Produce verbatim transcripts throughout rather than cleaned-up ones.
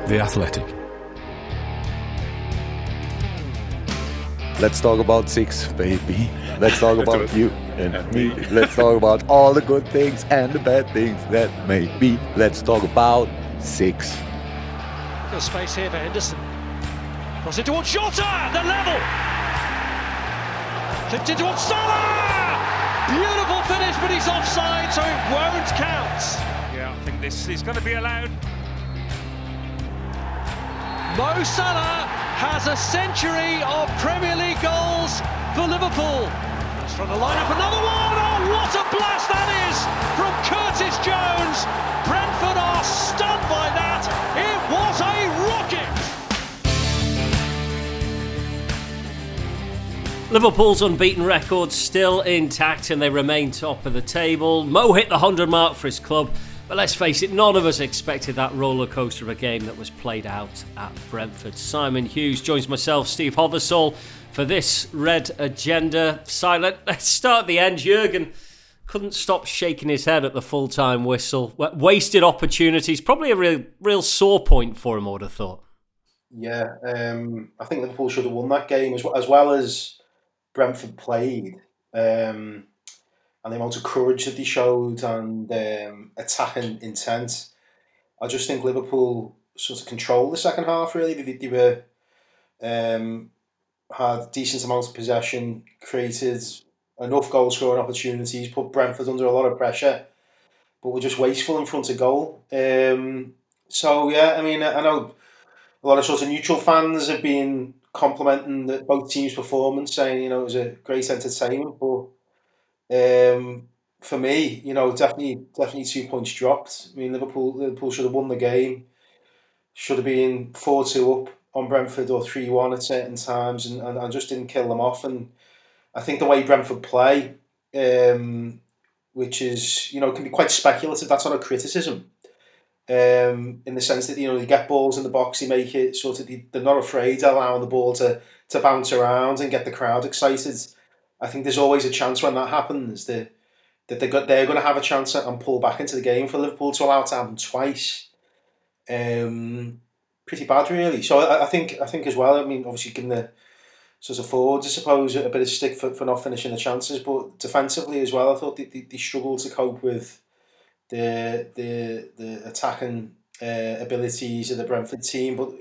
The Athletic. Let's talk about six, baby. Let's talk about you and me. Let's talk about all the good things and the bad things that may be. Let's talk about six. There's space here for Henderson. Cross it towards Jota, the level. Flipped it towards Salah. Beautiful finish, but he's offside, so it won't count. Yeah, I think this is going to be allowed. Mo Salah has a century of Premier League goals for Liverpool. He's trying to line up another one. Oh, what a blast that is from Curtis Jones. Brentford are stunned by that. It was a rocket. Liverpool's unbeaten record still intact and they remain top of the table. Mo hit the one hundred mark for his club. But let's face it, none of us expected that roller coaster of a game that was played out at Brentford. Simon Hughes joins myself, Steve Hothersall, for this Red Agenda. Silent. Let's start at the end. Jurgen couldn't stop shaking his head at the full-time whistle. Wasted opportunities. Probably a real, real sore point for him, I would have thought. Yeah, um, I think Liverpool should have won that game as well as, well as Brentford played. Um, and the amount of courage that they showed and um, attacking intent. I just think Liverpool sort of controlled the second half, really. They, they were um, had decent amounts of possession, created enough goal-scoring opportunities, put Brentford under a lot of pressure, but were just wasteful in front of goal. Um, so, yeah, I mean, I know a lot of sort of neutral fans have been complimenting the, both teams' performance, saying, you know, it was a great entertainment, but Um, for me, you know, definitely, definitely two points dropped. I mean, Liverpool, Liverpool should have won the game. Should have been four two up on Brentford or three one at certain times, and, and, and just didn't kill them off. And I think the way Brentford play, um, which is, you know, can be quite speculative. That's not a criticism. Um, in the sense that, you know, they get balls in the box, they make it sort of, they, they're not afraid of allowing the ball to to bounce around and get the crowd excited. I think there's always a chance when that happens that that they got they're going to have a chance and pull back into the game. For Liverpool to allow it to happen twice, um, pretty bad really. So I, I think I think as well. I mean, obviously giving the sort of forwards, I suppose, a bit of stick for, for not finishing the chances, but defensively as well, I thought they, they, they struggled to cope with the the the attacking uh, abilities of the Brentford team, but.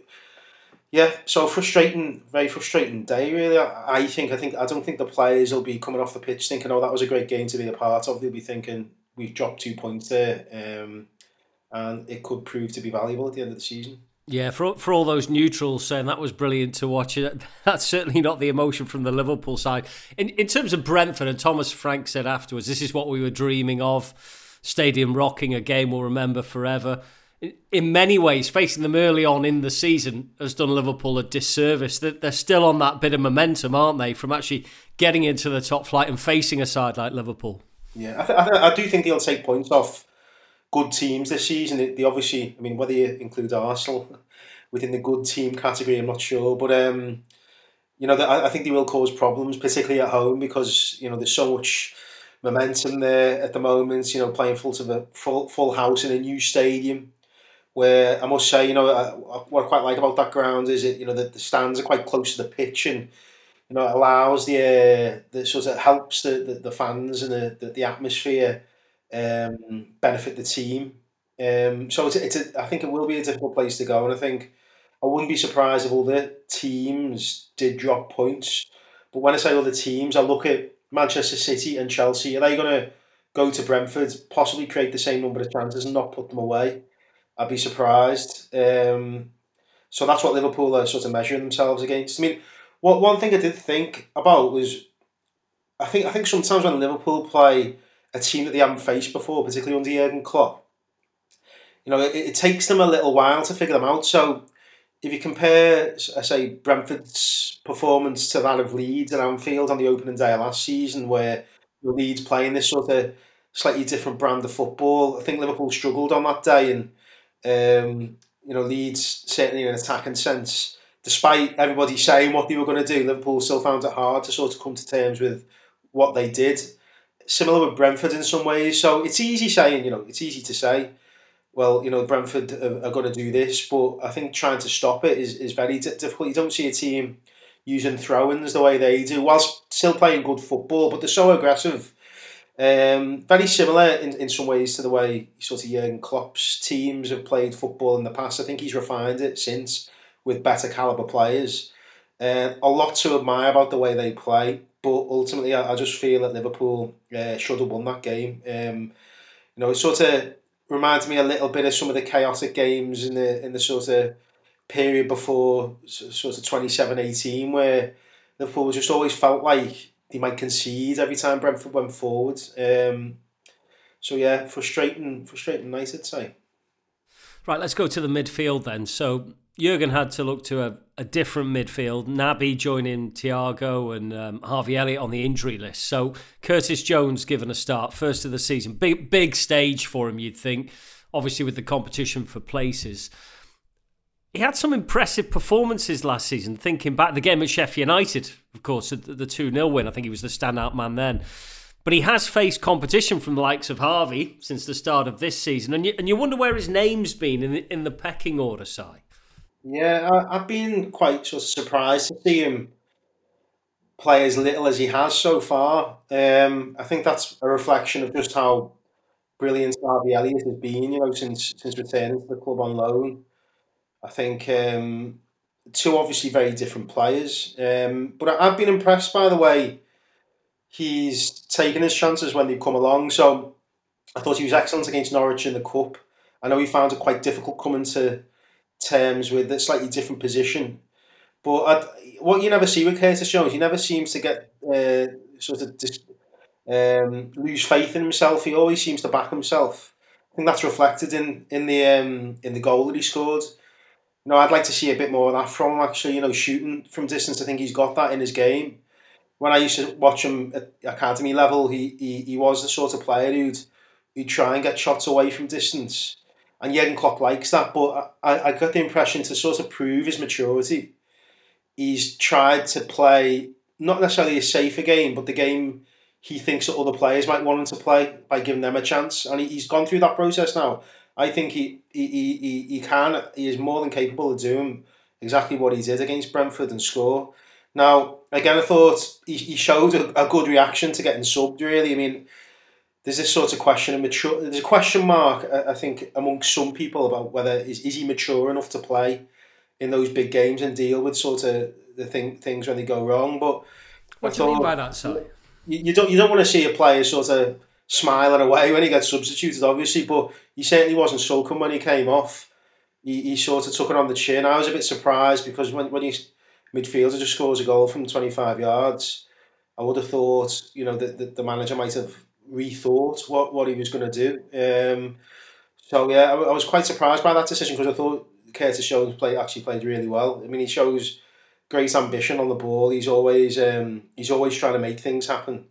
Yeah, so frustrating, very frustrating day really. I, I think I think I don't think the players will be coming off the pitch thinking, "Oh, that was a great game to be a part of." They'll be thinking, "We've dropped two points there, um, and it could prove to be valuable at the end of the season." Yeah, for for all those neutrals saying that was brilliant to watch, that's certainly not the emotion from the Liverpool side. In in terms of Brentford, and Thomas Frank said afterwards, "This is what we were dreaming of: stadium rocking, a game we'll remember forever." In many ways, facing them early on in the season has done Liverpool a disservice. They're still on that bit of momentum, aren't they, from actually getting into the top flight and facing a side like Liverpool? Yeah, I, th- I, th- I do think they'll take points off good teams this season. They, they obviously, I mean, whether you include Arsenal within the good team category, I'm not sure. But, um, you know, I, I think they will cause problems, particularly at home, because, you know, there's so much momentum there at the moment, you know, playing full, to the, full, full house in a new stadium. Where I must say, you know, I, what I quite like about that ground is it, you know, that the stands are quite close to the pitch, and you know, it allows the uh, the sort of helps the, the, the fans and the the, the atmosphere um, benefit the team. Um, so it's it's a, I think it will be a difficult place to go, and I think I wouldn't be surprised if all the teams did drop points. But when I say other teams, I look at Manchester City and Chelsea. Are they going to go to Brentford, possibly create the same number of chances and not put them away? I'd be surprised. Um, so that's what Liverpool are sort of measuring themselves against. I mean, what one thing I did think about was, I think I think sometimes when Liverpool play a team that they haven't faced before, particularly under Jurgen Klopp, you know, it, it takes them a little while to figure them out. So if you compare, I say, Brentford's performance to that of Leeds and Anfield on the opening day of last season, where Leeds playing this sort of slightly different brand of football, I think Liverpool struggled on that day, and Um, you know, Leeds, certainly in an attacking sense, despite everybody saying what they were going to do, Liverpool still found it hard to sort of come to terms with what they did. Similar with Brentford in some ways. So it's easy saying, you know, it's easy to say. well, you know, Brentford are, are going to do this, but I think trying to stop it is, is very d- difficult. You don't see a team using throw-ins the way they do, whilst still playing good football, but they're so aggressive. Um, very similar in, in some ways to the way sort of Jurgen Klopp's teams have played football in the past. I think he's refined it since with better calibre players. Uh, a lot to admire about the way they play, but ultimately I, I just feel that Liverpool uh, should have won that game. Um, you know, it sort of reminds me a little bit of some of the chaotic games in the in the sort of period before sort of twenty-seven eighteen, where Liverpool just always felt like they might concede every time Brentford went forward. Um, so yeah, frustrating, frustrating night, I'd say. Right, let's go to the midfield then. So Jurgen had to look to a, a different midfield. Naby joining Thiago and um, Harvey Elliott on the injury list. So Curtis Jones given a start, first of the season. Big, big stage for him, you'd think, obviously with the competition for places. He had some impressive performances last season, thinking back the game at Sheffield United, of course, the two nil win. I think he was the standout man then. But he has faced competition from the likes of Harvey since the start of this season. And you, and you wonder where his name's been in the, in the pecking order, Si. Yeah, I, I've been quite sort of surprised to see him play as little as he has so far. Um, I think that's a reflection of just how brilliant Harvey Elliott has been, you know, since since returning to the club on loan. I think um, two obviously very different players. Um, but I, I've been impressed by the way he's taken his chances when they've come along. So I thought he was excellent against Norwich in the Cup. I know he found it quite difficult coming to terms with a slightly different position. But I'd, what you never see with Curtis Jones, he never seems to get uh, sort of dis, um, lose faith in himself. He always seems to back himself. I think that's reflected in in the um, in the goal that he scored. You know, I'd like to see a bit more of that from him, actually. You know, shooting from distance, I think he's got that in his game. When I used to watch him at academy level, he he, he was the sort of player who'd, who'd try and get shots away from distance. And Jurgen Klopp likes that, but I, I got the impression to sort of prove his maturity, he's tried to play not necessarily a safer game, but the game he thinks that other players might want him to play by giving them a chance. And he, he's gone through that process now. I think he he, he he can, he is more than capable of doing exactly what he did against Brentford and score. Now, again, I thought he, he showed a, a good reaction to getting subbed, really. I mean, there's this sort of question of mature, there's a question mark, I think, amongst some people about whether is, is he mature enough to play in those big games and deal with sort of the thing, things when they go wrong. But what do you mean by that, sorry? You, you don't you don't want to see a player sort of smiling away when he gets substituted, obviously, but he certainly wasn't sulking when he came off. He, he sort of took it on the chin. I was a bit surprised because when when his midfielder just scores a goal from twenty-five yards, I would have thought, you know, that the, the manager might have rethought what, what he was going to do. Um, so yeah, I, I was quite surprised by that decision because I thought Curtis Jones play, actually played really well. I mean, he shows great ambition on the ball. He's always um, he's always trying to make things happen.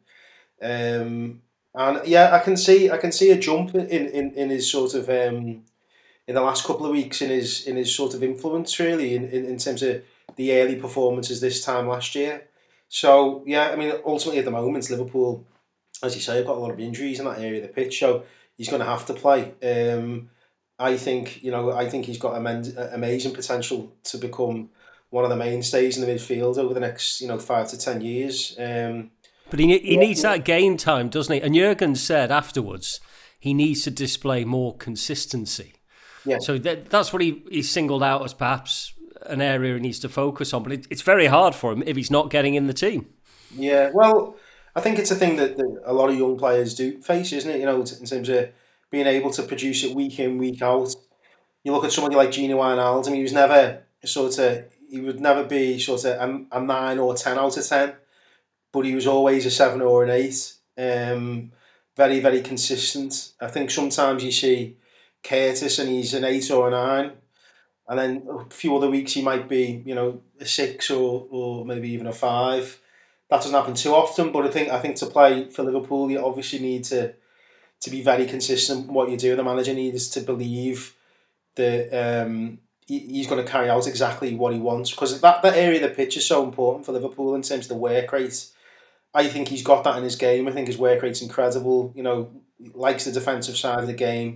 Um, and yeah, I can see I can see a jump in, in, in his sort of um, in the last couple of weeks in his in his sort of influence, really, in, in, in terms of the early performances this time last year. So yeah, I mean, ultimately at the moment, Liverpool, as you say, have got a lot of injuries in that area of the pitch, so he's going to have to play. Um, I think you know, I think he's got amend- amazing potential to become one of the mainstays in the midfield over the next, you know, five to ten years. Um, but he he yeah, needs that game time, doesn't he? And Jurgen said afterwards he needs to display more consistency. Yeah. So that, that's what he, he singled out as perhaps an area he needs to focus on. But it, it's very hard for him if he's not getting in the team. Yeah, well, I think it's a thing that, that a lot of young players do face, isn't it? You know, in terms of being able to produce it week in, week out. You look at somebody like Gini Wijnaldum, he was never sort of, he would never be sort of a, a nine or ten out of ten, but he was always a seven or an eight. Um, very, very consistent. I think sometimes you see Curtis and he's an eight or a nine, and then a few other weeks he might be, you know, a six or or maybe even a five. That doesn't happen too often, but I think I think to play for Liverpool, you obviously need to to be very consistent with what you're doing. The manager needs to believe that um, he, he's going to carry out exactly what he wants, because that, that area of the pitch is so important for Liverpool in terms of the work rate. I think he's got that in his game. I think his work rate's incredible. You know, he likes the defensive side of the game,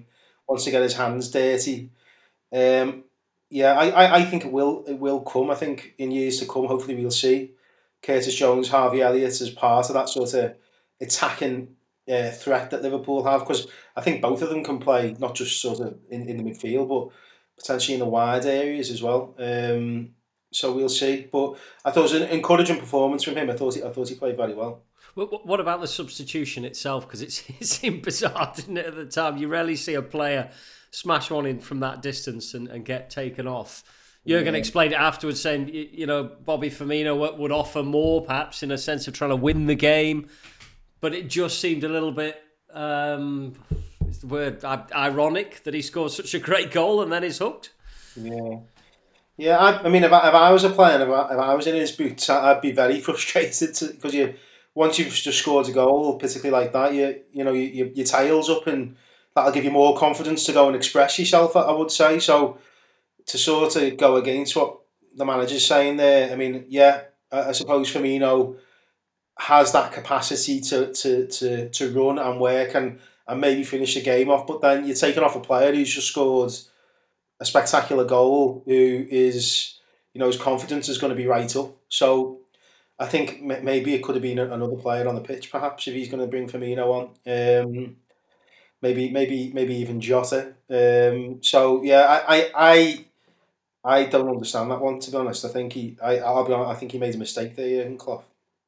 wants to get his hands dirty. Um, yeah, I, I, I think it will it will come. I think in years to come, hopefully we'll see Curtis Jones, Harvey Elliott as part of that sort of attacking uh, threat that Liverpool have, because I think both of them can play, not just sort of in, in the midfield, but potentially in the wide areas as well. Um, so we'll see. But I thought it was an encouraging performance from him. I thought he, I thought he played very well. What about the substitution itself? Because it seemed bizarre, didn't it, at the time? You rarely see a player smash one in from that distance and, and get taken off. Jurgen yeah. explained it afterwards, saying, you know, Bobby Firmino would offer more, perhaps, in a sense of trying to win the game. But it just seemed a little bit, um, is the word, ironic that he scored such a great goal and then is hooked. Yeah. Yeah, I, I mean, if I, if I was a player, if I, if I was in his boots, I'd be very frustrated because you, once you've just scored a goal, particularly like that, you you know, you, you, your tail's up, and that'll give you more confidence to go and express yourself, I would say. So to sort of go against what the manager's saying there, I mean, yeah, I, I suppose Firmino has that capacity to to to to run and work and, and maybe finish the game off, but then you're taking off a player who's just scored a spectacular goal, who is, you know, his confidence is going to be right up. So I think maybe it could have been another player on the pitch, perhaps, if he's going to bring Firmino on. Um, maybe, maybe, maybe even Jota. Um, so yeah, I, I, I, I don't understand that one, to be honest. I think he, I, I'll be honest, I think he made a mistake there, Jurgen Klopp.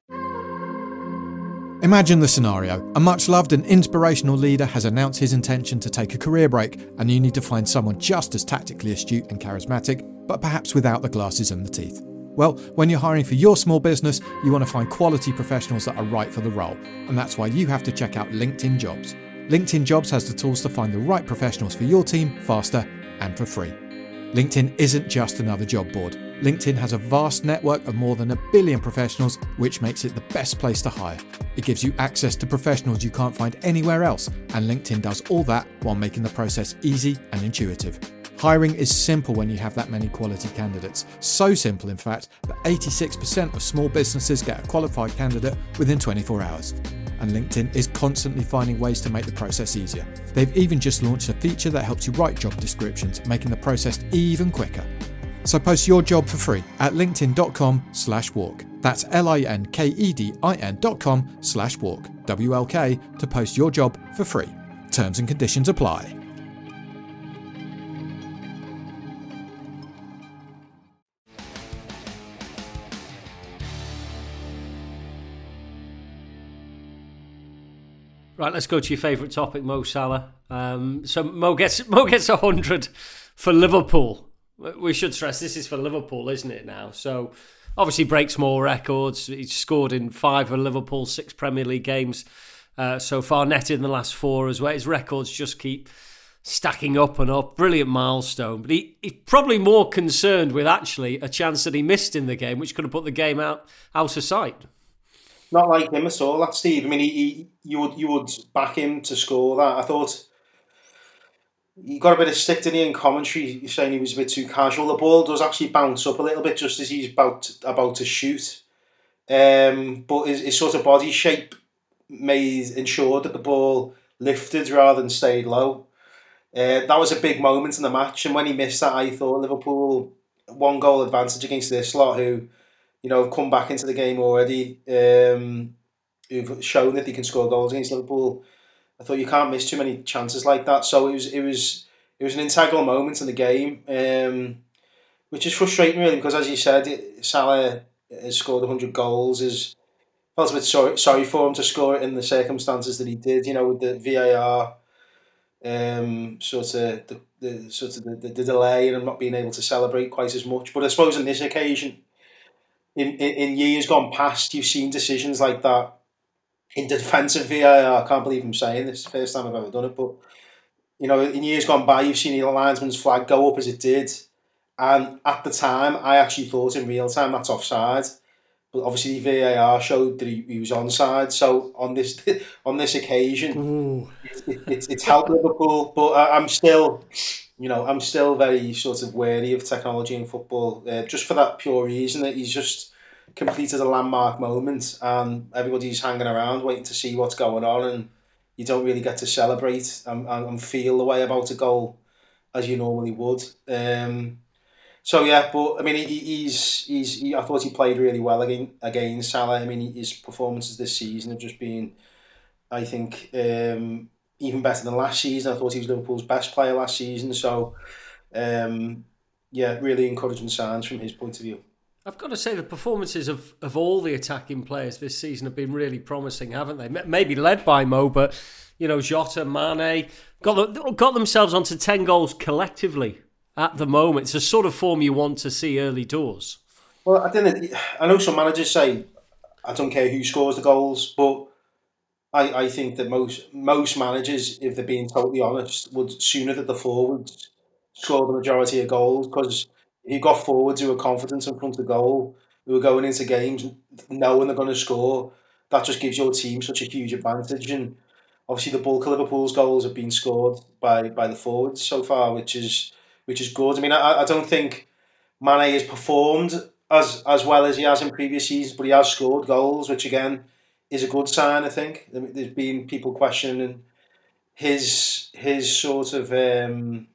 Imagine the scenario. A much-loved and inspirational leader has announced his intention to take a career break, and you need to find someone just as tactically astute and charismatic, but perhaps without the glasses and the teeth. Well, when you're hiring for your small business, you want to find quality professionals that are right for the role, and that's why you have to check out LinkedIn Jobs. LinkedIn Jobs has the tools to find the right professionals for your team faster and for free. LinkedIn isn't just another job board. LinkedIn has a vast network of more than a billion professionals, which makes it the best place to hire. It gives you access to professionals you can't find anywhere else, and LinkedIn does all that while making the process easy and intuitive. Hiring is simple when you have that many quality candidates. So simple, in fact, that eighty-six percent of small businesses get a qualified candidate within twenty-four hours. And LinkedIn is constantly finding ways to make the process easier. They've even just launched a feature that helps you write job descriptions, making the process even quicker. So post your job for free at linkedin.com slash walk. That's L-I-N-K-E-D-I-N dot com slash walk, W L K, to post your job for free. Terms and conditions apply. Right, let's go to your favourite topic, Mo Salah. Um, so Mo gets Mo gets a hundred for Liverpool. We should stress this is for Liverpool, isn't it now? So obviously breaks more records. He's scored in five of Liverpool's six Premier League games uh, so far, netted in the last four as well. His records just keep stacking up and up. Brilliant milestone. But he, he's probably more concerned with actually a chance that he missed in the game, which could have put the game out, out of sight. Not like him at all, that Steve. I mean, he, he you would you would back him to score that. I thought he got a bit of stick, didn't he, in commentary, saying he was a bit too casual. The ball does actually bounce up a little bit just as he's about about to shoot, um, but his, his sort of body shape made ensured that the ball lifted rather than stayed low. Uh, that was a big moment in the match, and when he missed that, I thought Liverpool one goal advantage against this lot, who, you know, have come back into the game already, um, who've shown that they can score goals against Liverpool. I thought you can't miss too many chances like that. So it was it was it was an integral moment in the game, um, which is frustrating really, because as you said, it, Salah has scored one hundred goals. Is felt a bit sorry, sorry for him to score it in the circumstances that he did. You know, with the V A R, um, sort of the, the sort of the, the, the delay and not being able to celebrate quite as much. But I suppose on this occasion, In, in in years gone past, you've seen decisions like that in defensive V A R. I can't believe I'm saying this, the first time I've ever done it, but you know, in years gone by, you've seen the linesman's flag go up as it did, and at the time, I actually thought in real time that's offside, but obviously the V A R showed that he, he was onside. So on this on this occasion, it, it, it's helped Liverpool, but I, I'm still. You know, I'm still very sort of wary of technology in football, uh, just for that pure reason that he's just completed a landmark moment and everybody's hanging around waiting to see what's going on, and you don't really get to celebrate and, and feel the way about a goal as you normally would. Um, so yeah, but I mean, he, he's he's. He, I thought he played really well again against Salah. I mean, his performances this season have just been, I think, um, even better than last season. I thought he was Liverpool's best player last season. So, um, yeah, really encouraging signs from his point of view. I've got to say the performances of, of all the attacking players this season have been really promising, haven't they? Maybe led by Mo, but you know, Jota, Mane got the, got themselves onto ten goals collectively at the moment. It's a sort of form you want to see early doors. Well, I didn't. I know some managers say, I don't care who scores the goals, but I, I think that most most managers, if they're being totally honest, would sooner that the forwards score the majority of goals, because if you've got forwards who are confident in front of goal, who are going into games knowing they're going to score, that just gives your team such a huge advantage. And obviously the bulk of Liverpool's goals have been scored by, by the forwards so far, which is which is good. I mean, I, I don't think Mane has performed as as well as he has in previous seasons, but he has scored goals, which again is a good sign. I think there's been people questioning his his sort of um,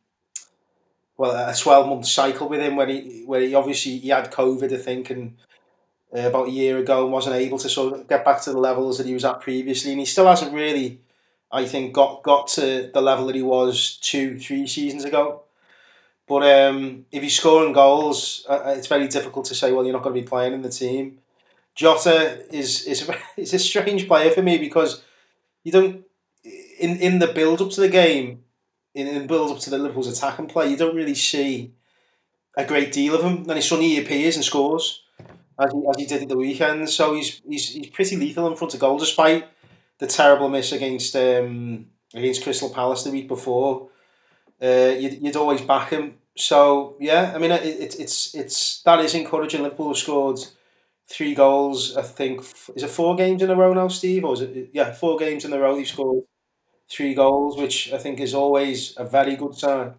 well a twelve month cycle with him, where he where he obviously he had COVID, I think, and uh, about a year ago, and wasn't able to sort of get back to the levels that he was at previously, and he still hasn't really, I think, got got to the level that he was two three seasons ago. But um, if he's scoring goals, uh, it's very difficult to say, well, you're not going to be playing in the team. Jota is is a, is a strange player for me, because you don't in in the build up to the game, in in build up to the Liverpool's attack and play, you don't really see a great deal of him. Then he suddenly appears and scores, as he, as he did at the weekend. So he's he's he's pretty lethal in front of goal, despite the terrible miss against um, against Crystal Palace the week before. Uh, you'd, you'd always back him. So yeah, I mean, it, it, it's it's that is encouraging. Liverpool have scored three goals. I think is it four games in a row now, Steve, or is it yeah four games in a row? They've scored three goals, which I think is always a very good sign.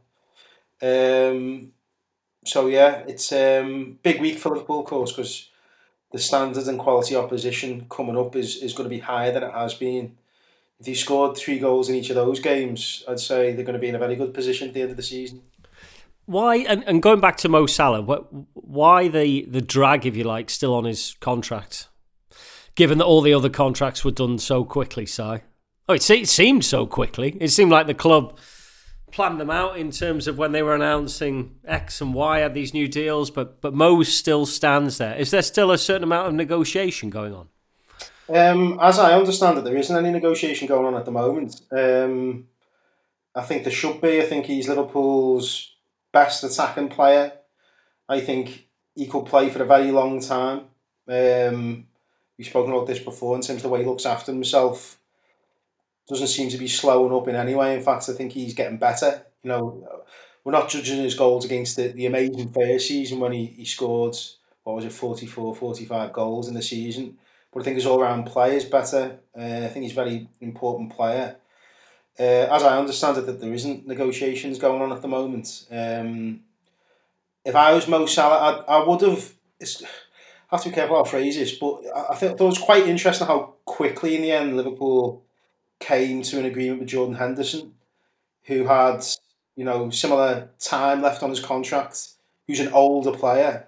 Um, so yeah, it's um big week for Liverpool, of course, because the standard and quality opposition coming up is is going to be higher than it has been. If you scored three goals in each of those games, I'd say they're going to be in a very good position at the end of the season. Why, and, and going back to Mo Salah, why the, the drag, if you like, still on his contract, given that all the other contracts were done so quickly, Si? Oh, it, it seemed so quickly. It seemed like the club planned them out in terms of when they were announcing X and Y had these new deals, but, but Mo still stands there. Is there still a certain amount of negotiation going on? Um, as I understand it, there isn't any negotiation going on at the moment. Um, I think there should be. I think he's Liverpool's best attacking player. I think he could play for a very long time. Um, we've spoken about this before in terms of the way he looks after himself. Doesn't seem to be slowing up in any way. In fact, I think he's getting better. You know, we're not judging his goals against the, the amazing first season when he, he scored, what was it, forty-four, forty-five goals in the season. But I think his all-round play is better. Uh, I think he's a very important player. Uh, as I understand it, that there isn't negotiations going on at the moment. Um, if I was Mo Salah, I, I would have. It's, I have to be careful how I phrase this, but I, I thought it was quite interesting how quickly, in the end, Liverpool came to an agreement with Jordan Henderson, who had, you know, similar time left on his contract. Who's an older player.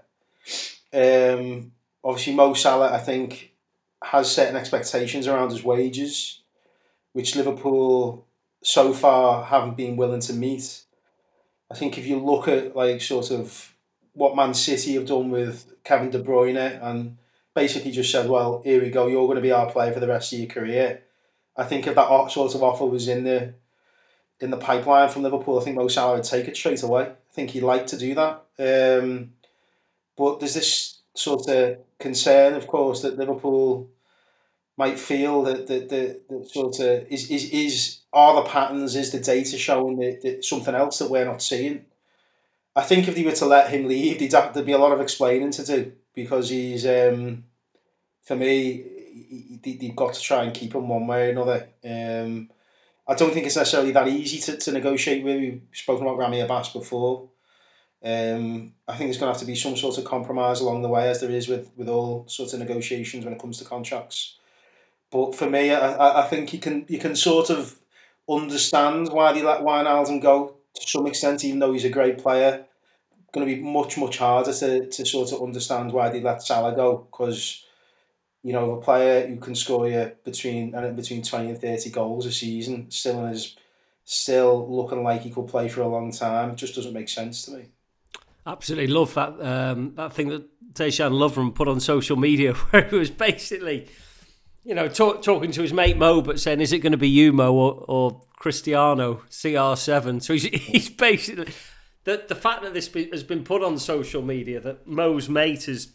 Um, obviously, Mo Salah, I think, has certain expectations around his wages, which Liverpool so far haven't been willing to meet. I think if you look at like sort of what Man City have done with Kevin De Bruyne and basically just said, well, here we go, you're going to be our player for the rest of your career. I think if that sort of offer was in the in the pipeline from Liverpool, I think Mo Salah would take it straight away. I think he'd like to do that. Um, but there's this sort of concern, of course, that Liverpool might feel that that the, the sort of is is is are the patterns, is the data showing that, that something else that we're not seeing. I think if they were to let him leave, there'd have to be a lot of explaining to do, because he's um, for me, they've got to try and keep him one way or another. Um, I don't think it's necessarily that easy to, to negotiate with. We've spoken about Rami Abbas before. Um, I think there's going to have to be some sort of compromise along the way, as there is with, with all sorts of negotiations when it comes to contracts. But for me, I, I think you can you can sort of understand why they let Wijnaldum go to some extent, even though he's a great player. Going to be much much harder to, to sort of understand why they let Salah go, because you know a player who can score you between and between twenty and thirty goals a season still is still looking like he could play for a long time. It just doesn't make sense to me. Absolutely love that um, that thing that Dejan Lovren put on social media, where he was basically, you know, talk, talking to his mate Mo, but saying, "Is it going to be you, Mo, or, or Cristiano C R seven?" So he's, he's basically the the fact that this be, has been put on social media, that Mo's mate is,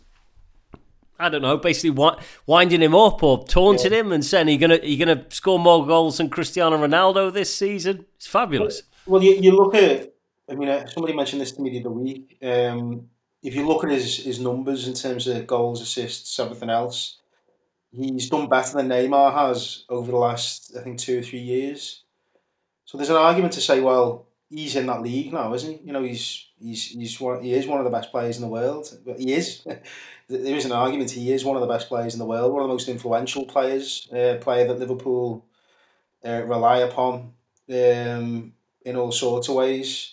I don't know, basically winding him up or taunting yeah. him and saying, "Are you gonna are you gonna score more goals than Cristiano Ronaldo this season?" It's fabulous. Well, you, you look at. I mean, uh, somebody mentioned this to me the other week. Um, if you look at his, his numbers in terms of goals, assists, everything else, he's done better than Neymar has over the last, I think, two or three years. So there's an argument to say, well, he's in that league now, isn't he? You know, he's he's he's one, he is one of the best players in the world. He is. There is an argument. He is one of the best players in the world, one of the most influential players, uh, player that Liverpool uh, rely upon um, in all sorts of ways.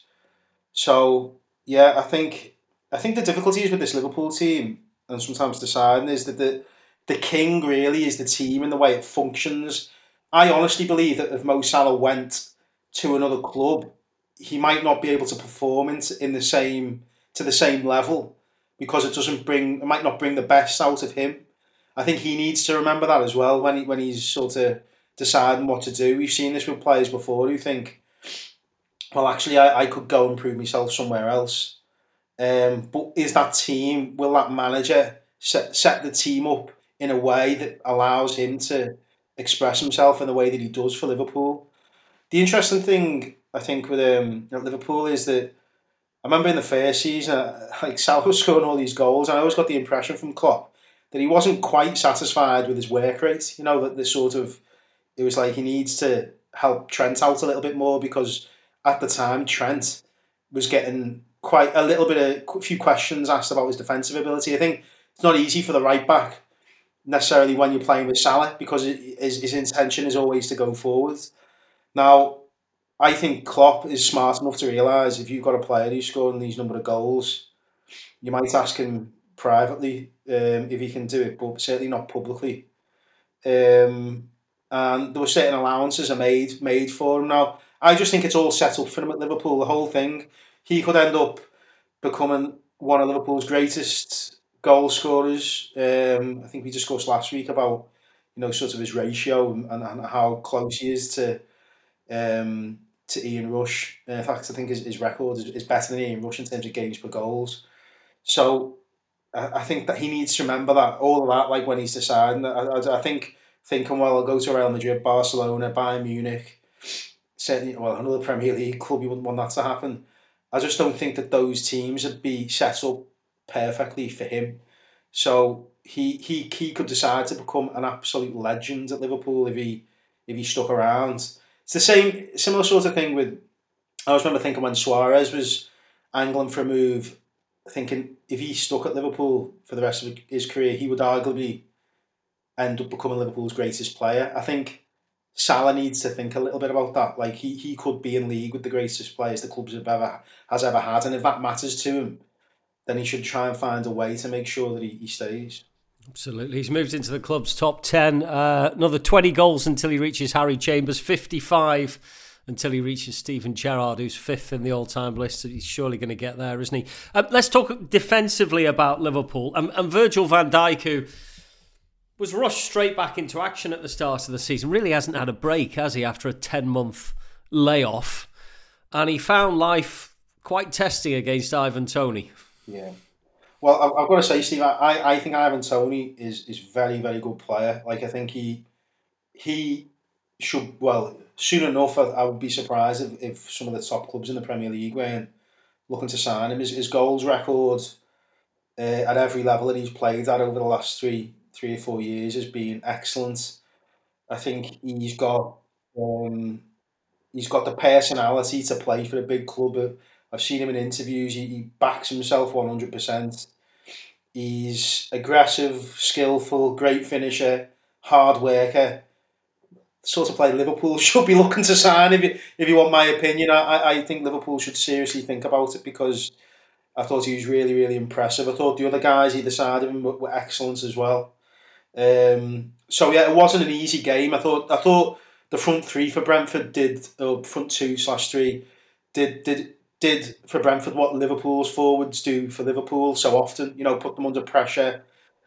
So yeah, I think I think the difficulties with this Liverpool team, and sometimes deciding, is that the the king really is the team and the way it functions. I honestly believe that if Mo Salah went to another club, he might not be able to perform in, in the same to the same level, because it doesn't bring it might not bring the best out of him. I think he needs to remember that as well when he when he's sort of deciding what to do. We've seen this with players before who think, well, actually, I, I could go and prove myself somewhere else. Um, but is that team, will that manager set, set the team up in a way that allows him to express himself in the way that he does for Liverpool? The interesting thing, I think, with um, at Liverpool is that I remember in the first season, like Salah was scoring all these goals, and I always got the impression from Klopp that he wasn't quite satisfied with his work rate. You know, that the sort of, it was like he needs to help Trent out a little bit more, because at the time, Trent was getting quite a little bit of a few questions asked about his defensive ability. I think it's not easy for the right back necessarily when you're playing with Salah, because his, his intention is always to go forward. Now, I think Klopp is smart enough to realise if you've got a player who's scoring these number of goals, you might ask him privately um, if he can do it, but certainly not publicly. Um, and there were certain allowances are made made for him now. I just think it's all set up for him at Liverpool, the whole thing. He could end up becoming one of Liverpool's greatest goal scorers. Um, I think we discussed last week about, you know, sort of his ratio and, and, and how close he is to um, to Ian Rush. In fact, I think his, his record is, is better than Ian Rush in terms of games per goals. So I, I think that he needs to remember that, all of that, like when he's deciding. I, I, I think thinking, well, I'll go to Real Madrid, Barcelona, Bayern Munich, certainly, well, another Premier League club, you wouldn't want that to happen. I just don't think that those teams would be set up perfectly for him. So he he he could decide to become an absolute legend at Liverpool if he if he stuck around. It's the same similar sort of thing with, I always remember thinking when Suarez was angling for a move, thinking if he stuck at Liverpool for the rest of his career, he would arguably end up becoming Liverpool's greatest player. I think Salah needs to think a little bit about that. Like he he could be in league with the greatest players the club have ever has ever had, and if that matters to him, then he should try and find a way to make sure that he, he stays. Absolutely. He's moved into the club's top ten. Uh, another twenty goals until he reaches Harry Chambers, fifty-five until he reaches Steven Gerrard, who's fifth in the all-time list. He's surely going to get there, isn't he? Uh, let's talk defensively about Liverpool. And, and Virgil van Dijk, who was rushed straight back into action at the start of the season, really hasn't had a break, has he, after a ten-month layoff. And he found life quite testing against Ivan Toney. Yeah. Well, I've got to say, Steve, I, I think Ivan Toney is is very, very good player. Like, I think he he should, well, soon enough, I, I would be surprised if, if some of the top clubs in the Premier League weren't looking to sign him. His, his goals record uh, at every level that he's played at over the last three three or four years has been excellent. I think he's got um, he's got the personality to play for a big club. I've seen him in interviews. He, he backs himself one hundred percent. He's aggressive, skillful, great finisher, hard worker, sort of player Liverpool should be looking to sign. If you, if you want my opinion, I, I think Liverpool should seriously think about it, because I thought he was really, really impressive. I thought the other guys either side of him were, were excellent as well. Um, so yeah, it wasn't an easy game. I thought I thought the front three for Brentford did, or front two slash three, did did did for Brentford what Liverpool's forwards do for Liverpool so often. You know, put them under pressure.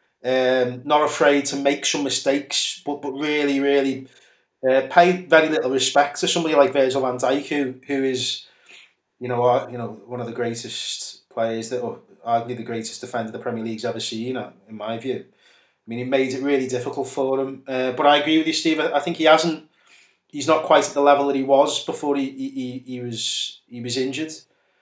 Um, not afraid to make some mistakes, but but really, really uh, pay very little respect to somebody like Virgil van Dijk, who who is, you know, uh, you know, one of the greatest players that, or arguably the greatest defender the Premier League's ever seen, in my view. I mean, he made it really difficult for him. Uh, but I agree with you, Steve. I think he hasn't. He's not quite at the level that he was before he he, he was he was injured.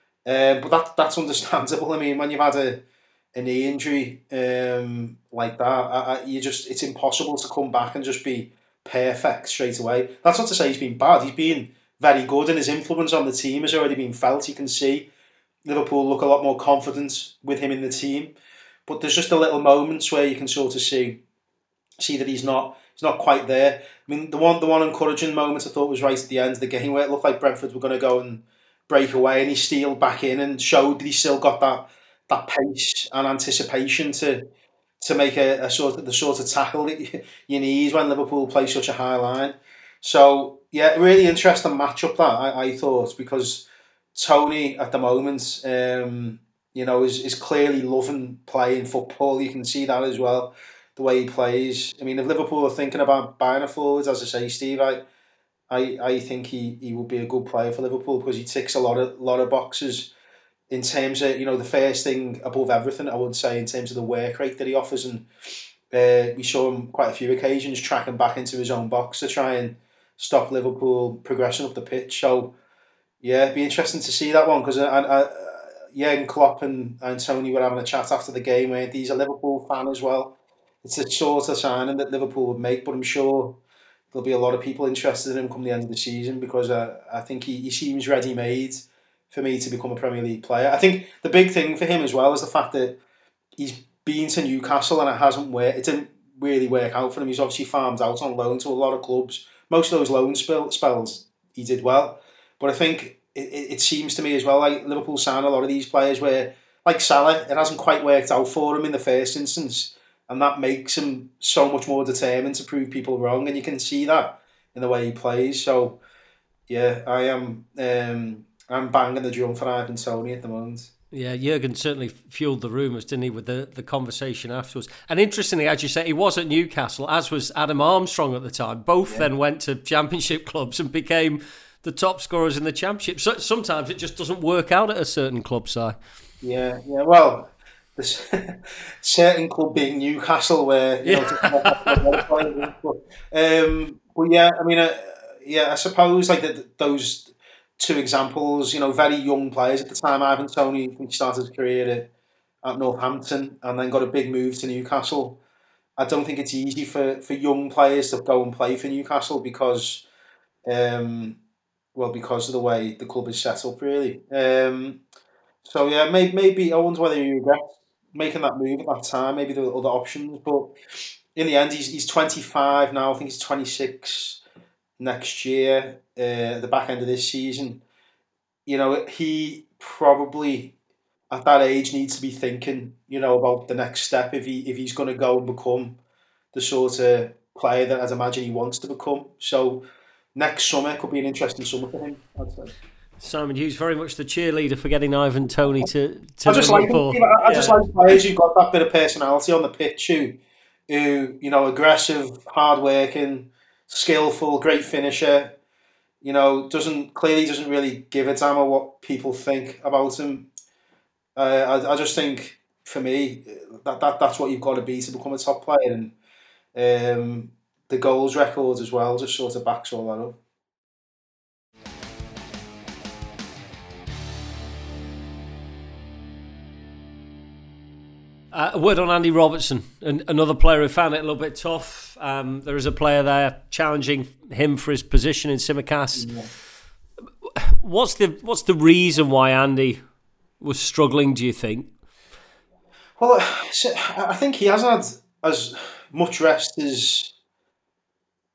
Uh, but that that's understandable. I mean, when you've had a a knee injury um, like that, I, I, you just it's impossible to come back and just be perfect straight away. That's not to say he's been bad. He's been very good, and his influence on the team has already been felt. You can see Liverpool look a lot more confident with him in the team. But there's just a little moments where you can sort of see see that he's not he's not quite there. I mean, the one the one encouraging moment I thought was right at the end of the game, where it looked like Brentford were going to go and break away, and he steeled back in and showed that he still got that that pace and anticipation to to make a, a sort of the sort of tackle that you, you need when Liverpool play such a high line. So yeah, really interesting matchup that I, I thought, because Tony at the moment, um, you know, is is clearly loving playing football. You can see that as well, the way he plays. I mean, if Liverpool are thinking about buying a forward, as I say, Steve, I I, I think he, he would be a good player for Liverpool, because he ticks a lot of lot of boxes in terms of, you know, the first thing above everything, I would say, in terms of the work rate that he offers. And uh, we saw him quite a few occasions tracking back into his own box to try and stop Liverpool progressing up the pitch. So yeah, it'd be interesting to see that one, because I, I, Jurgen Klopp and, and Tony were having a chat after the game, where he's a Liverpool fan as well. It's the sort of signing that Liverpool would make, but I'm sure there'll be a lot of people interested in him come the end of the season, because uh, I think he, he seems ready-made for me to become a Premier League player. I think the big thing for him as well is the fact that he's been to Newcastle and it hasn't worked. It didn't really work out for him. He's obviously farmed out on loan to a lot of clubs. Most of those loan spell, spells he did well, but I think it, it seems to me as well like Liverpool sign a lot of these players where, like Salah, it hasn't quite worked out for him in the first instance, and that makes him so much more determined to prove people wrong, and you can see that in the way he plays. So yeah, I am um, I'm banging the drum for Ivan Toney at the moment. Yeah, Jurgen certainly fueled the rumours, didn't he, with the, the conversation afterwards. And interestingly, as you say, he was at Newcastle, as was Adam Armstrong at the time. Both yeah. then went to championship clubs and became the top scorers in the championship. So sometimes it just doesn't work out at a certain club, Si. Yeah, yeah. Well, there's certain club being Newcastle, where you yeah. know. but, um, but yeah, I mean, uh, yeah, I suppose like the, those two examples, you know, very young players at the time. Ivan Toney, he started his career at, at Northampton and then got a big move to Newcastle. I don't think it's easy for, for young players to go and play for Newcastle because, um, well, because of the way the club is set up, really. Um, so yeah, maybe, maybe I wonder whether he regrets making that move at that time. Maybe there were other options, but in the end, he's he's twenty-five now. I think he's twenty-six next year. Uh, at the back end of this season, you know, he probably at that age needs to be thinking, you know, about the next step if he if he's going to go and become the sort of player that I'd imagine he wants to become. So next summer could be an interesting summer for him, I'd say. Simon Hughes, very much the cheerleader for getting Ivan Toney to, to I just like Liverpool. him, I, I yeah. just like players who've got that bit of personality on the pitch, who, who you know, aggressive, hard-working, skillful, great finisher. You know, doesn't clearly doesn't really give a damn of what people think about him. Uh, I, I just think, for me, that, that that's what you've got to be to become a top player, and um, the goals record as well just sort of backs all that up. Uh, a word on Andy Robertson, an, another player who found it a little bit tough. Um, there is a player there challenging him for his position in Simicast. Yeah. What's the what's the reason why Andy was struggling, do you think? Well, I think he has had as much rest as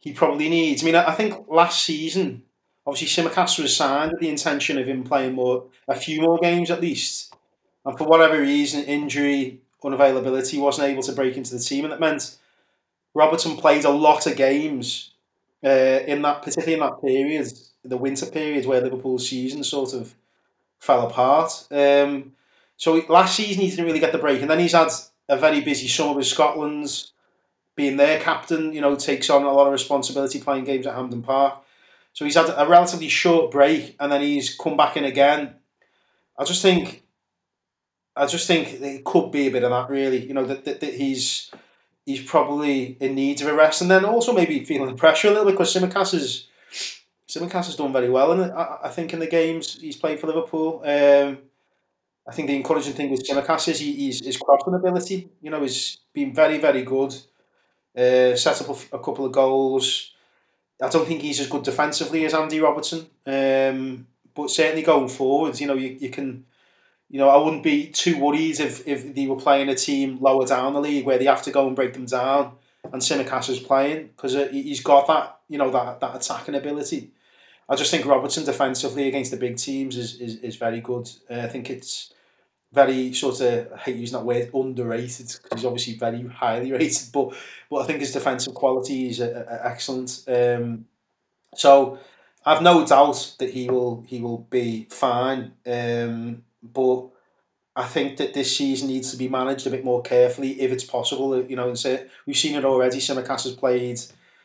he probably needs. I mean, I, I think last season, obviously Tsimikas was signed with the intention of him playing more, a few more games at least, and for whatever reason, injury, unavailability, he wasn't able to break into the team, and it meant Robertson played a lot of games uh, in that, particularly in that period, the winter period where Liverpool's season sort of fell apart. Um, so last season he didn't really get the break, and then he's had a very busy summer with Scotland, being their captain. You know, takes on a lot of responsibility playing games at Hampden Park. So he's had a relatively short break, and then he's come back in again. I just think, I just think it could be a bit of that, really. You know, that, that, that he's he's probably in need of a rest, and then also maybe feeling the pressure a little bit because Tsimikas has Tsimikas has done very well, and I, I think in the games he's played for Liverpool. Um, I think the encouraging thing with Tsimikas is he, he's his crossing ability. You know, he's been very, very good. Uh, set up a, a couple of goals. I don't think he's as good defensively as Andy Robertson, um, but certainly going forward, you know, you, you can, you know, I wouldn't be too worried if, if they were playing a team lower down the league where they have to go and break them down, and Tsimikas is playing because he's got that, you know, that that attacking ability. I just think Robertson defensively against the big teams is is, is very good. Uh, I think it's very sort of, I hate using that word, underrated, because he's obviously very highly rated, but but I think his defensive qualities are, are excellent. Um, so I've no doubt that he will he will be fine. Um, but I think that this season needs to be managed a bit more carefully if it's possible. You know, and so we've seen it already. Tsimikas has played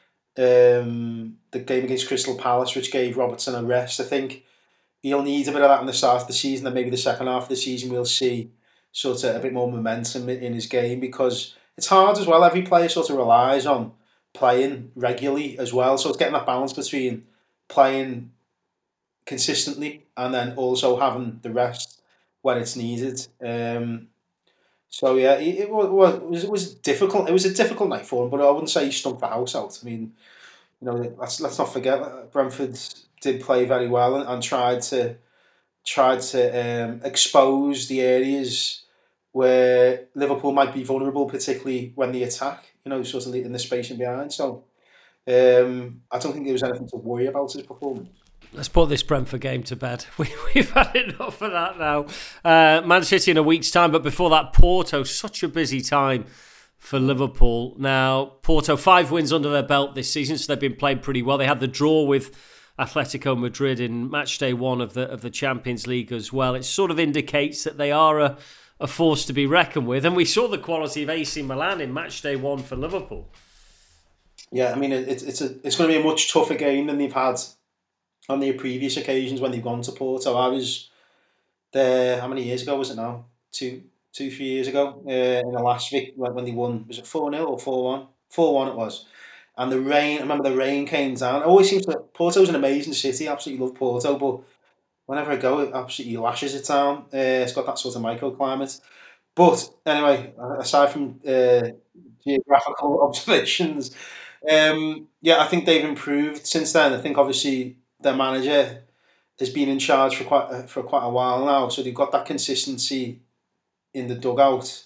um, the game against Crystal Palace, which gave Robertson a rest. I think he'll need a bit of that in the start of the season, and maybe the second half of the season we'll see sort of a bit more momentum in his game, because it's hard as well. Every player sort of relies on playing regularly as well, so it's getting that balance between playing consistently and then also having the rest when it's needed. Um, so yeah, it, it, was, it was it was difficult. It was a difficult night for him, but I wouldn't say he stunk the house out. I mean, you know, let's let's not forget that Brentford did play very well and, and tried to tried to um, expose the areas where Liverpool might be vulnerable, particularly when they attack. You know, sort of in the space in behind. So um, I don't think there was anything to worry about his performance. Let's put this Brentford game to bed. We, we've had enough of that now. Uh, Man City in a week's time, but before that, Porto, such a busy time for Liverpool. Now, Porto, five wins under their belt this season, so they've been playing pretty well. They had the draw with Atletico Madrid in match day one of the of the Champions League as well. It sort of indicates that they are a, a force to be reckoned with, and we saw the quality of A C Milan in match day one for Liverpool. Yeah, I mean, it, it's a, it's going to be a much tougher game than they've had on the previous occasions when they've gone to Porto. I was there, how many years ago was it now? Two, two, three years ago, uh, in the last week when they won, was it four nil or four one? four one it was. And the rain, I remember the rain came down. It always seems that Porto's an amazing city, absolutely love Porto, but whenever I go, it absolutely lashes it down. Uh, it's got that sort of microclimate. But anyway, aside from uh, geographical observations, um, yeah, I think they've improved since then. I think obviously their manager has been in charge for quite for quite a while now, so they've got that consistency in the dugout.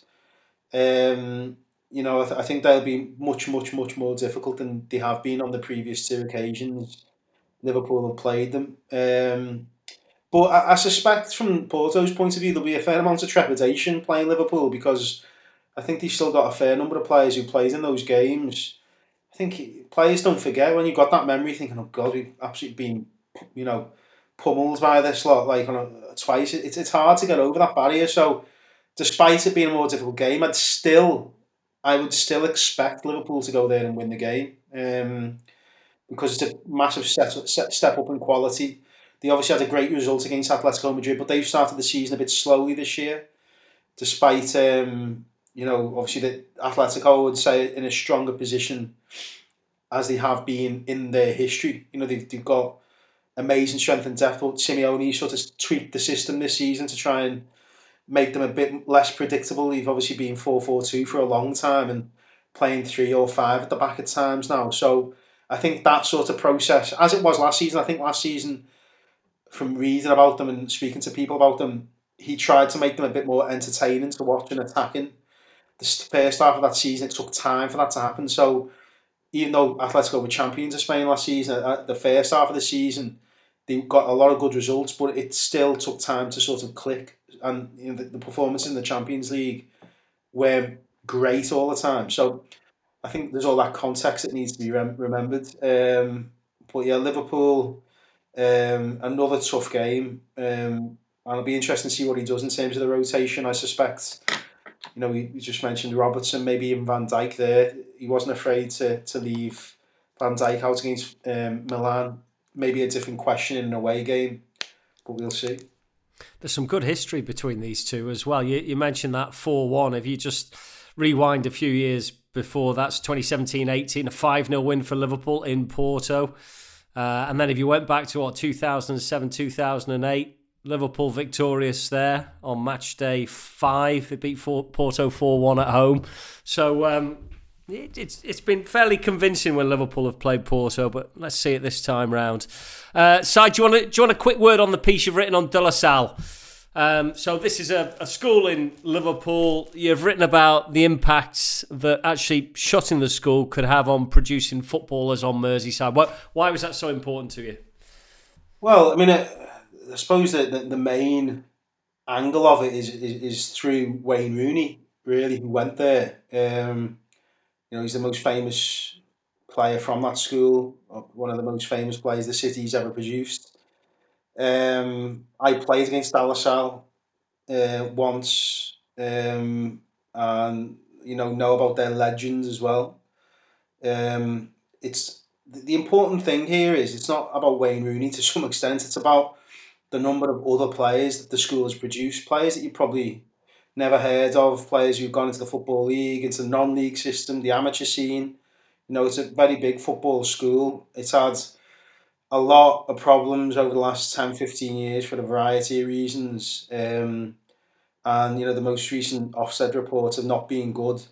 Um, you know, I, th- I think they'll be much, much, much more difficult than they have been on the previous two occasions Liverpool have played them. Um, but I, I suspect from Porto's point of view, there'll be a fair amount of trepidation playing Liverpool, because I think they've still got a fair number of players who played in those games. I think players don't forget when you've got that memory thinking, oh God, we've absolutely been, you know, pummeled by this lot like on a, twice. It's it's hard to get over that barrier. So despite it being a more difficult game, I'd still, I would still expect Liverpool to go there and win the game, um, because it's a massive set, set, step up in quality. They obviously had a great result against Atletico Madrid, but they've started the season a bit slowly this year, despite, um, you know, obviously the Atletico would say in a stronger position as they have been in their history. You know, they've, they've got amazing strength and depth, but Simeone sort of tweaked the system this season to try and make them a bit less predictable. They've obviously been four four two for a long time and playing three or five at the back at times now. So I think that sort of process, as it was last season, I think last season, from reading about them and speaking to people about them, he tried to make them a bit more entertaining to watch and attacking. The first half of that season, it took time for that to happen. So even though Atletico were champions of Spain last season, at the first half of the season, they got a lot of good results, but it still took time to sort of click. And you know, the, the performance in the Champions League were great all the time. So I think there's all that context that needs to be rem- remembered. Um, but yeah, Liverpool, um, another tough game. Um, and it'll be interesting to see what he does in terms of the rotation. I suspect, you know, we, we just mentioned Robertson, maybe even Van Dijk there. He wasn't afraid to to leave Van Dijk out against um, Milan. Maybe a different question in an away game, but we'll see. There's some good history between these two as well. You, you mentioned that four one. If you just rewind a few years before, that's twenty seventeen eighteen, a five nil win for Liverpool in Porto. Uh, and then if you went back to, what, two thousand seven, two thousand eight, Liverpool victorious there on match day five. They beat Porto four one at home. So um, it, it's it's been fairly convincing when Liverpool have played Porto, but let's see it this time round. Uh, Si, do you want to, do you want a quick word on the piece you've written on De La Salle? Um, so this is a, a school in Liverpool. You've written about the impacts that actually shutting the school could have on producing footballers on Merseyside. What, why was that so important to you? Well, I mean, I, I suppose that the, the main angle of it is, is is through Wayne Rooney, really, who went there. Um, you know, he's the most famous player from that school, one of the most famous players the city's ever produced. Um, I played against De La Salle uh, once, um, and you know know about their legends as well. Um, it's the important thing here is it's not about Wayne Rooney to some extent. It's about the number of other players that the school has produced, players that you probably never heard of, players who've gone into the Football League, into the non-league system, the amateur scene. You know, it's a very big football school. It's had a lot of problems over the last ten, fifteen years for a variety of reasons. Um, and, you know, the most recent Ofsted reports have not been good.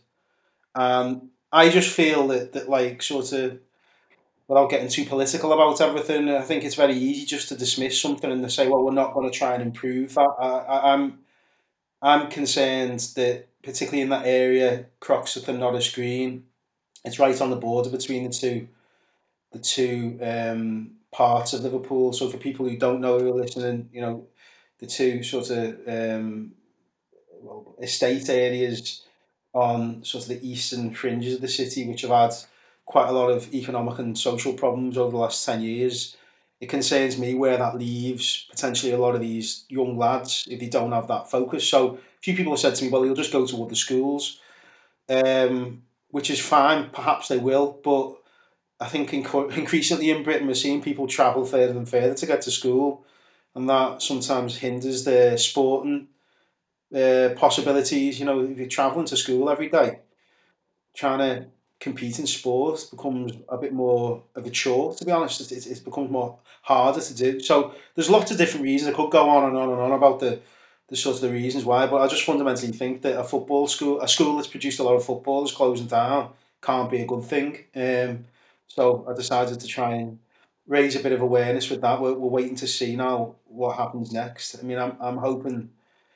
Um, I just feel that, that, like, sort of, without getting too political about everything, I think it's very easy just to dismiss something and to say, well, we're not going to try and improve that. I, I, I'm I'm concerned that, particularly in that area, Croxteth and Norris Green, it's right on the border between the two, the two um, parts of Liverpool. So for people who don't know who are listening, you know, the two sort of um, well, estate areas on sort of the eastern fringes of the city, which have had quite a lot of economic and social problems over the last ten years. It concerns me where that leaves potentially a lot of these young lads if they don't have that focus. So a few people have said to me, well, he'll just go to other schools, um, which is fine. Perhaps they will. But I think inc- increasingly in Britain, we're seeing people travel further and further to get to school. And that sometimes hinders their sporting uh, possibilities. You know, if you're travelling to school every day, trying to compete in sport becomes a bit more of a chore, to be honest. It, it becomes more harder to do. So there's lots of different reasons. I could go on and on and on about the, the sort of the reasons why, but I just fundamentally think that a football school, a school that's produced a lot of footballers closing down can't be a good thing. Um, so I decided to try and raise a bit of awareness with that. We're, we're waiting to see now what happens next. I mean, I'm I'm hoping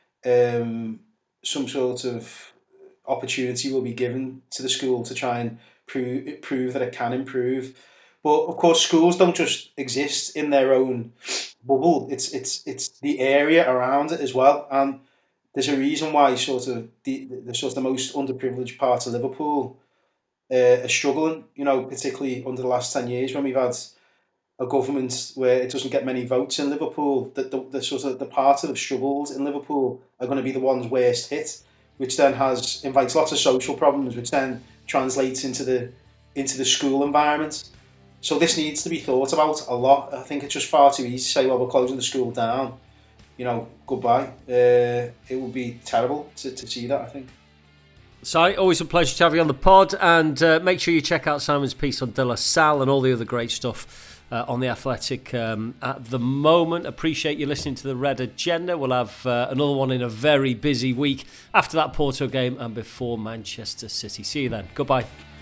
um, some sort of opportunity will be given to the school to try and prove prove that it can improve. But of course, schools don't just exist in their own bubble. It's it's it's the area around it as well. And there's a reason why sort of the the sort of the most underprivileged parts of Liverpool uh, are struggling. You know, particularly under the last ten years when we've had a government where it doesn't get many votes in Liverpool. That the, the sort of the parts that have struggled in Liverpool are going to be the ones worst hit, which then has invites lots of social problems, which then translates into the into the school environment. So this needs to be thought about a lot. I think it's just far too easy to say, well, we're closing the school down. You know, goodbye. Uh, it would be terrible to, to see that, I think. Si, always a pleasure to have you on the pod, and uh, make sure you check out Simon's piece on De La Salle and all the other great stuff uh, on The Athletic um, at the moment. Appreciate you listening to the Red Agenda. We'll have uh, another one in a very busy week after that Porto game and before Manchester City. See you then. Goodbye.